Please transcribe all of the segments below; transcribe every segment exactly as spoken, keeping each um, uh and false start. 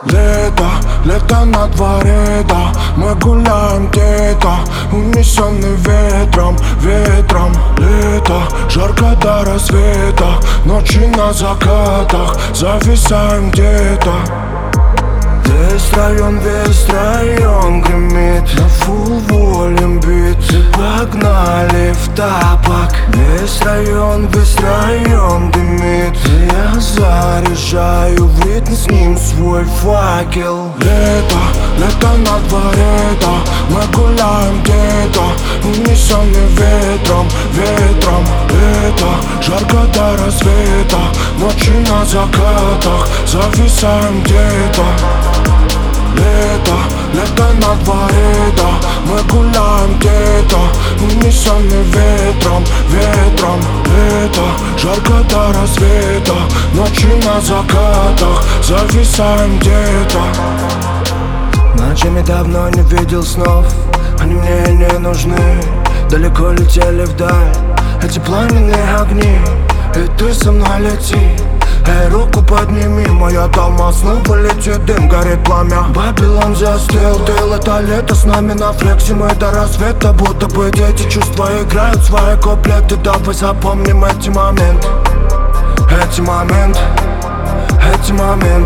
Лето, лето на дворе, да. Мы гуляем где-то, унесенный ветром, ветром. Лето, жарко до рассвета, ночи на закатах, зависаем где-то. Весь район, весь район гремит, на фул волюм бит. Погнали в тапок. Весь район, весь район дымит. Я заряжаю в ритм с ним свой факел. Лето, лето на дворе, да. Мы гуляем где-то, унесенный ветром, ветром. Лето, жарко до рассвета, ночи на закатах, зависаем где-то. Лето, лето на дворе, да. Мы гуляем где-то, унесенный ветром, ветром. Лето, жарко до рассвета, ночи на закатах, зависаем где-то. Ночами давно не видел снов, они мне не нужны. Далеко летели вдаль эти пламенные огни, и ты со мной лети. Эй, руку подними, моя дома снова летит дым, горит пламя. Вавилон застыл, ты лето, лето с нами на флексе. Мы до рассвета, будто бы дети, чувства играют свои куплеты. Давай запомним эти моменты, эти моменты, эти моменты.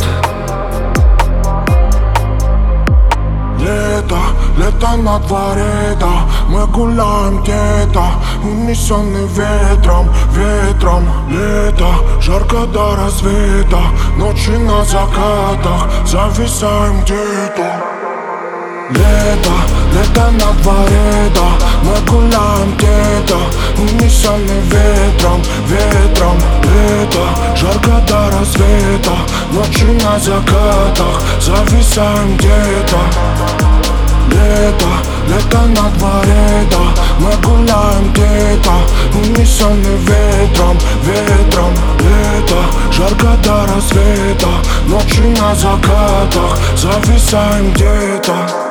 Лето, лето на дворе, да. Мы гуляем где-то, унесенный ветром, ветром. Лето, жарко до рассвета, ночи на закатах, зависаем где-то. Лето, лето на дворе, да. Мы гуляем где-то, унесенный ветром, ветром. Лето, жарко до рассвета, ночи на закатах, зависаем где-то. Лето, лето на дворе, да. Мы гуляем где-то, унесенный ветром, ветром. Лето, жарко до рассвета, ночи на закатах, зависаем где-то.